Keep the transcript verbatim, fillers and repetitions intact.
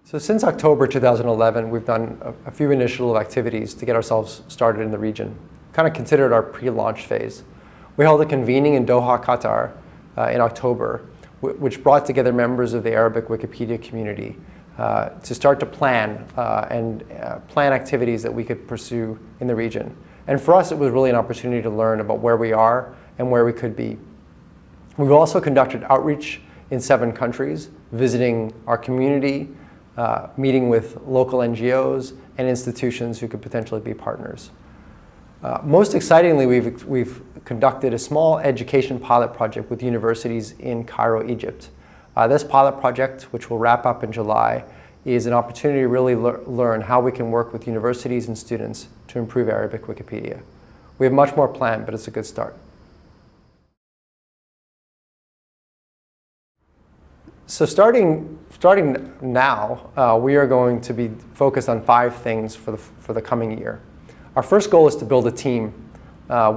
So since October two thousand eleven, we've done a, a few initial activities to get ourselves started in the region, kind of considered our pre-launch phase. We held a convening in Doha, Qatar uh, in October, w which brought together members of the Arabic Wikipedia community uh, to start to plan uh, and uh, plan activities that we could pursue in the region. And for us, it was really an opportunity to learn about where we are and where we could be. We've also conducted outreach in seven countries, visiting our community, Uh, meeting with local N G Os and institutions who could potentially be partners. Uh, most excitingly, we've, we've conducted a small education pilot project with universities in Cairo, Egypt. Uh, this pilot project, which will wrap up in July, is an opportunity to really lear learn how we can work with universities and students to improve Arabic Wikipedia. We have much more planned, but it's a good start. So starting, starting now, uh, we are going to be focused on five things for the, for the coming year. Our first goal is to build a team uh,